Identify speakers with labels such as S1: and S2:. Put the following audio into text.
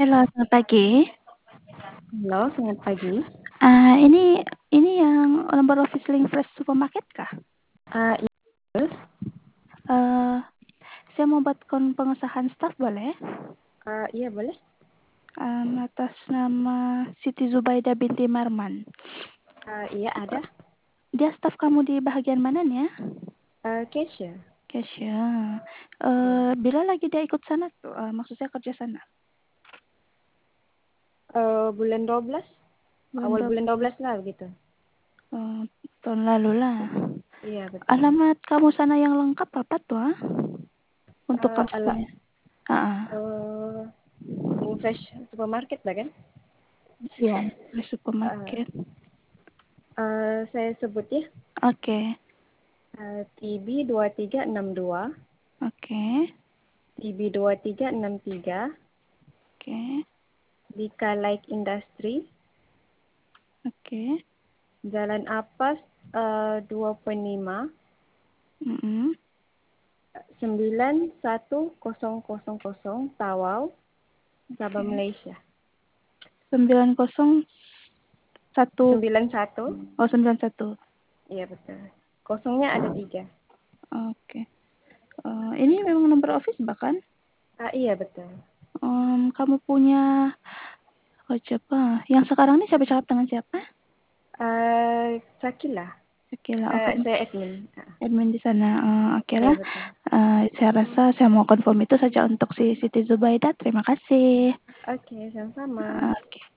S1: Halo, selamat pagi.
S2: Halo, selamat pagi.
S1: Ini yang nomor office link fresh supermarket kah?
S2: Iya,
S1: Eh, saya mau buat pengesahan staff boleh?
S2: iya boleh.
S1: Atas nama Siti Zubaida binti Marman.
S2: Iya ada.
S1: Dia staff kamu di bagian mana nih ya?
S2: Cashier.
S1: Cashier.
S2: Iya.
S1: Bila lagi dia ikut sana tuh, maksud saya kerja sana.
S2: Bulan 12,
S1: Bulan
S2: awal
S1: dua-
S2: bulan 12 lah begitu.
S1: tahun lalu lah.
S2: Iya betul.
S1: Alamat kamu sana yang lengkap apa tuh? Untuk
S2: Ala
S1: customer. Ah,
S2: uh, Link Fresh Supermarket lah kan?
S1: iya, di
S2: Uh,
S1: supermarket.
S2: saya sebut ya.
S1: Oke,
S2: TB 2362,
S1: oke,
S2: TB 2363,
S1: oke,
S2: Dika Like Industry,
S1: oke.
S2: Jalan Apas 2.5,
S1: Mm-mm.
S2: 91000 Tawau, Sabah,
S1: Oke.
S2: Malaysia.
S1: 901.
S2: 91.
S1: Oh, 91.
S2: Iya betul. Kosongnya ada 3.
S1: Oke. Ini memang nomor office bahkan.
S2: Iya betul.
S1: Kamu punya siapa? Yang sekarang ini siapa cakap dengan siapa?
S2: Sakila.
S1: Sakila. Oh, kamu
S2: Saya admin.
S1: admin di sana. Oke
S2: Iya
S1: lah.
S2: betul.
S1: Saya rasa saya mau confirm itu saja untuk si Siti Zubaida. Terima kasih.
S2: Oke, sama-sama.
S1: Oke.